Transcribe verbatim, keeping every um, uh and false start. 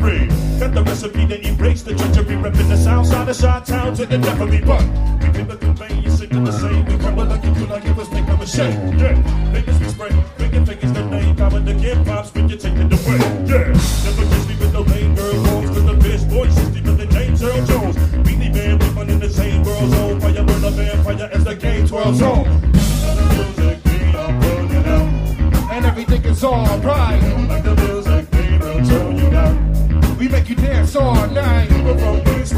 victory. Got the recipe to erase the treachery. Repping the south side of Chi-Town to the death of me. But we keep the conveyance into the same. We come with a gift like it was make of a shame. Yeah, niggas we spray. Making figures the name. Power to give pops when you take it away. Yeah, never kiss me with no lame girl homes. Cause the bitch voice is deeper than James Earl Jones. Beanie Man, we fun in the same world zone. Fire burn a vampire as the game twelve zone. And everything is alright. Like the music, we will show you now. We make you dance all night.